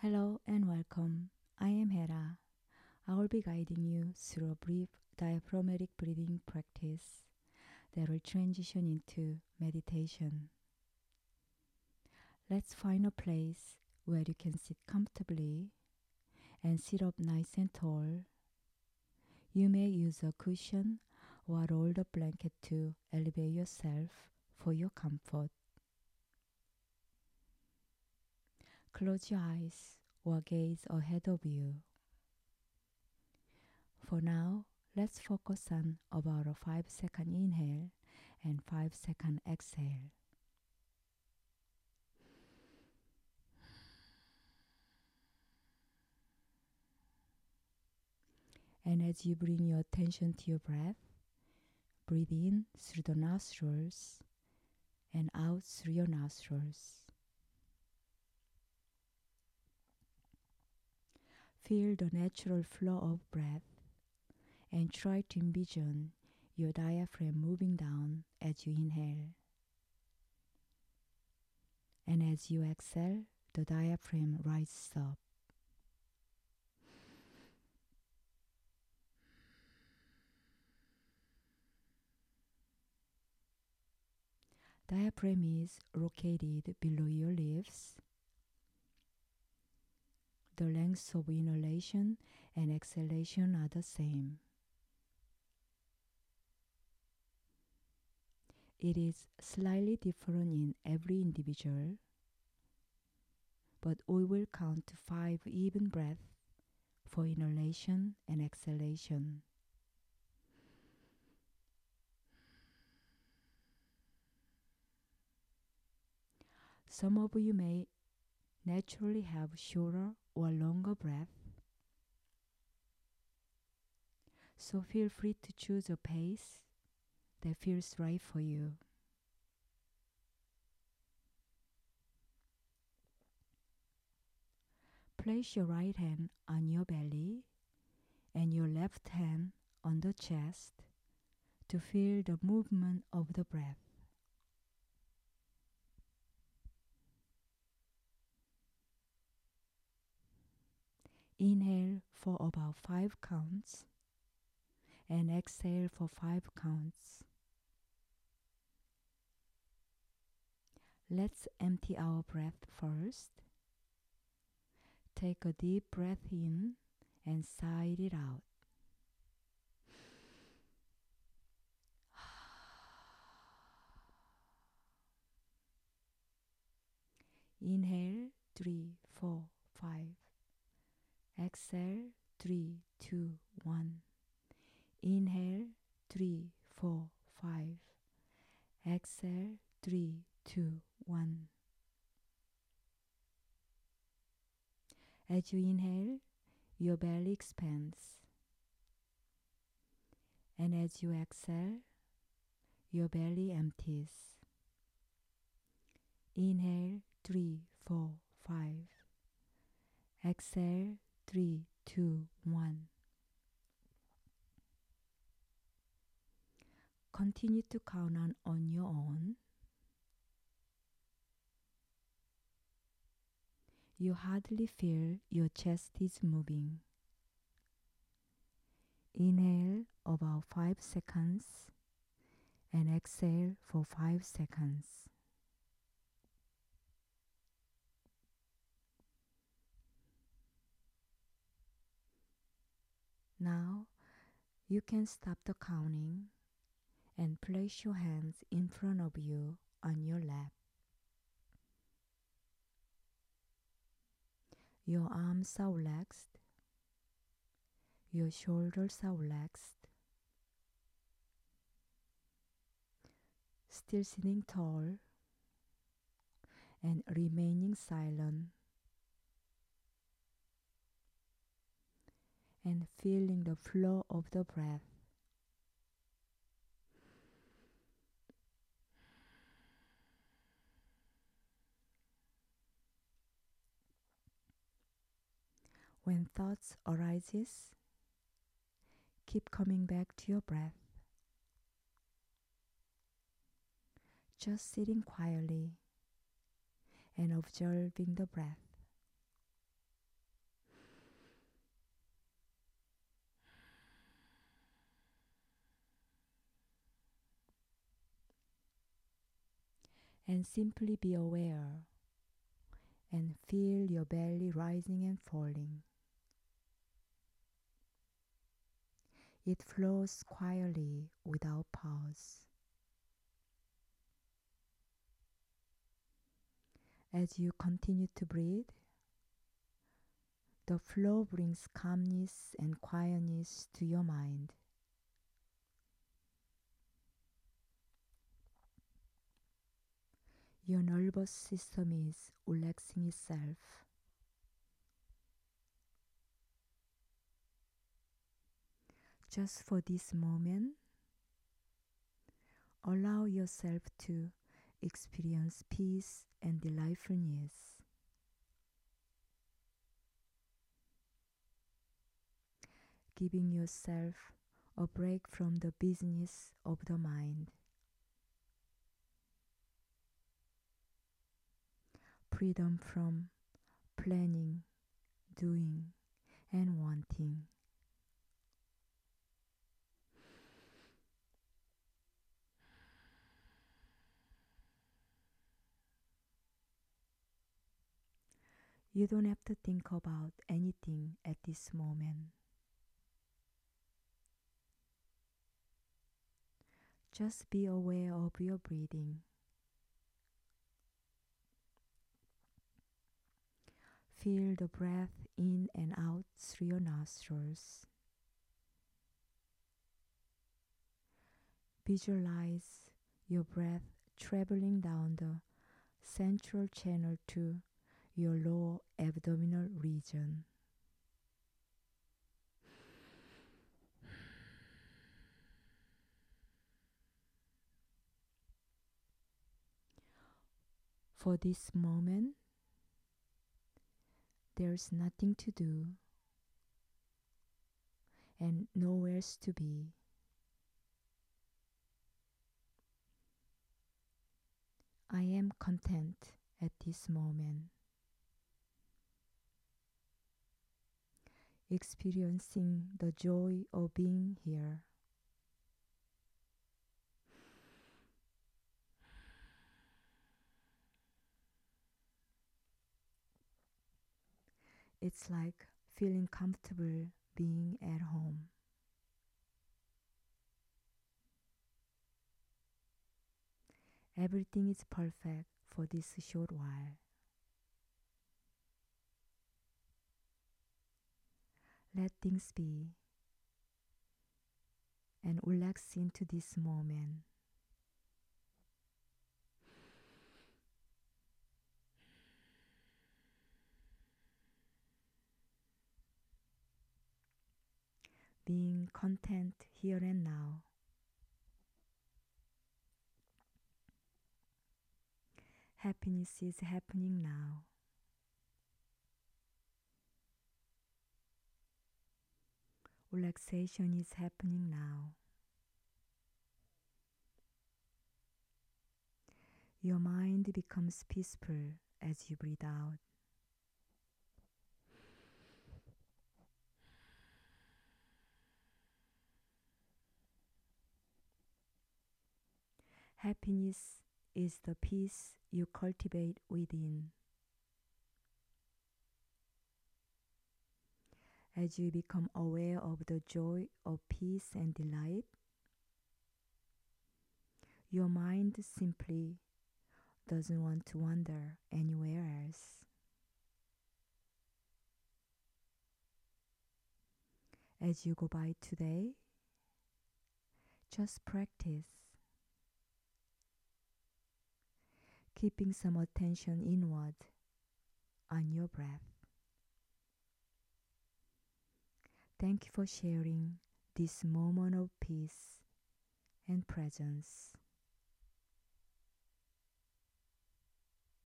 Hello and welcome. I am Hera. I will be guiding you through a brief diaphragmatic breathing practice that will transition into meditation. Let's find a place where you can sit comfortably and sit up nice and tall. You may use a cushion or roll the blanket to elevate yourself for your comfort. Close your eyes or gaze ahead of you. For now, let's focus on about a 5-second inhale and 5-second exhale. And as you bring your attention to your breath, breathe in through the nostrils and out through your nostrils. Feel the natural flow of breath and try to envision your diaphragm moving down as you inhale. And as you exhale, the diaphragm rises up. Diaphragm is located below your lips. The lengths of inhalation and exhalation are the same. It is slightly different in every individual, but we will count to 5 even breaths for inhalation and exhalation. Some of you may naturally have shorter or longer breath, so feel free to choose a pace that feels right for you. Place your right hand on your belly and your left hand on the chest to feel the movement of the breath. Inhale for about 5 counts and exhale for 5 counts. Let's empty our breath first. Take a deep breath in and sigh it out. Inhale 3, 4, 5. Exhale 3, 2, 1. Inhale 3, 4, 5. Exhale 3, 2, 1. As you inhale, your belly expands. And as you exhale, your belly empties. Inhale 3, 4, 5. Exhale 3, 2, 1. Continue to count on your own. You hardly feel your chest is moving. Inhale about 5 seconds and exhale for 5 seconds. Now you can stop the counting and place your hands in front of you on your lap. Your arms are relaxed. Your shoulders are relaxed. Still sitting tall and remaining silent and feeling the flow of the breath. When thoughts arises, keep coming back to your breath. Just sitting quietly and observing the breath. And simply be aware and feel your belly rising and falling. It flows quietly without pause. As you continue to breathe, the flow brings calmness and quietness to your mind. Your nervous system is relaxing itself. Just for this moment, allow yourself to experience peace and delightfulness. Giving yourself a break from the business of the mind. Freedom from planning, doing, and wanting. You don't have to think about anything at this moment. Just be aware of your breathing. Feel the breath in and out through your nostrils. Visualize your breath traveling down the central channel to your lower abdominal region. For this moment, there's nothing to do and nowhere to be. I am content at this moment, experiencing the joy of being here. It's like feeling comfortable being at home. Everything is perfect for this short while. Let things be and relax into this moment. Being content here and now. Happiness is happening now. Relaxation is happening now. Your mind becomes peaceful as you breathe out. Happiness is the peace you cultivate within. As you become aware of the joy of peace and delight, your mind simply doesn't want to wander anywhere else. As you go by today, just practice keeping some attention inward on your breath. Thank you for sharing this moment of peace and presence.